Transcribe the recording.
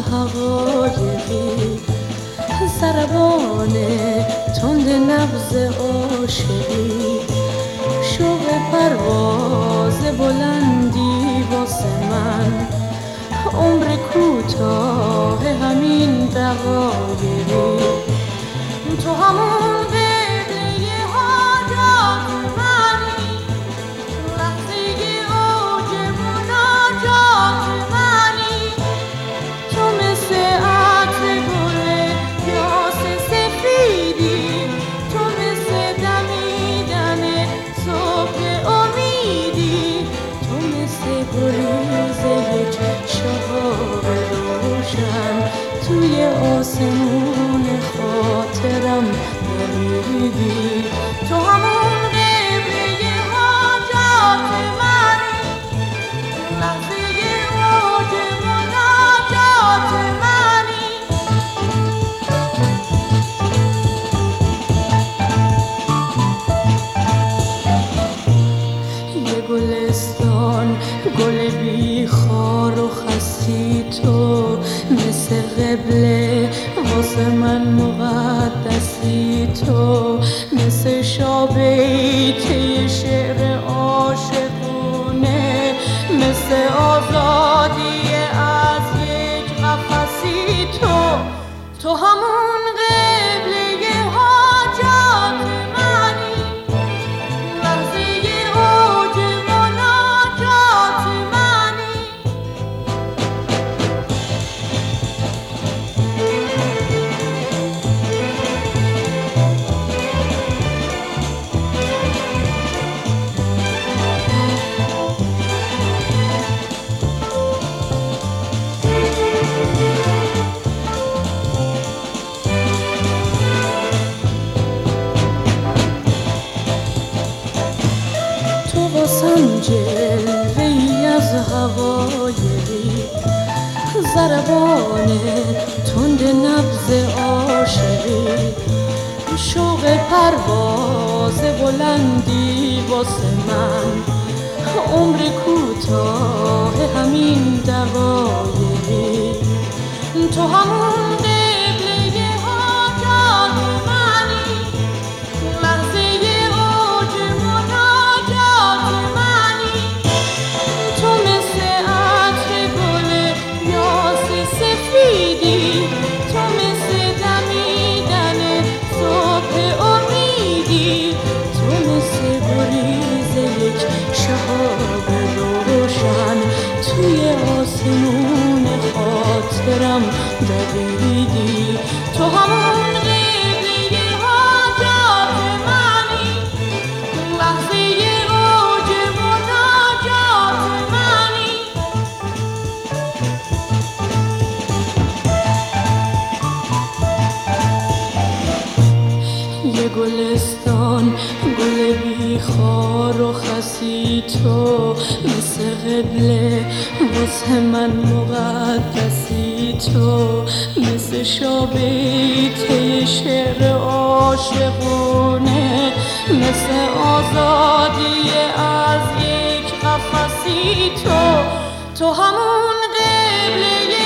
حقایقی، ضربان تند نبض عاشقی، شوق پرواز بلندی واسه من، عمر کوتاه همین دقایقی. تو همون قبله حاجات منی، لحظه اوج مناجات منی. تو مثل عطر گل یاس سفیدی، تو مثل دمیدن صبح امیدی، تو مثل گریز یک شهاب روشن توی آسمون خاطرم نمیدی. تو همون قبله حاجات منی، لحظه اوج مناجات منی. یه گلستان گل بی خار و خستی، تو مثل قبله واسه من مقدسی، تو مثل شابیت شعر عاشقونه، مثل آزادی از یک قفسی. تو همون قبله حاجات منی، لحظه اوج مناجات منی. تو واسم جلوه‌ای از حقایقی، ضربان تند نبض عاشقی، شوق پرواز بلندی واسه من، عمر کوتاه همین دقایقی. تو همون قبله حاجات منی، لحظه اوج مناجات منی. تو مثل عطر گل یاس سفیدی، تو مثل دمیدن صبح امیدی، تو مثل گریز یک شهاب روشن توی آسمون خاطرم دویدی. تو همون قبله حاجات منی، لحظه اوج مناجات منی. یه گلستان گل بی خار و خسی، تو مثل قبله واسه من مقدسی، تو مثل شابیت شعر عاشقونه، مثل آزادی از یک قفسی. تو همون قبله